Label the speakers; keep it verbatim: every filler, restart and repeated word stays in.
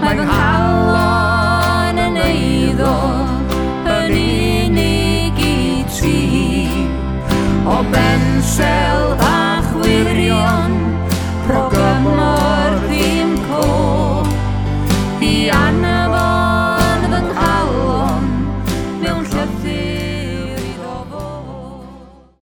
Speaker 1: mae fy nghalon yn eiddo yn unig i ti. O ben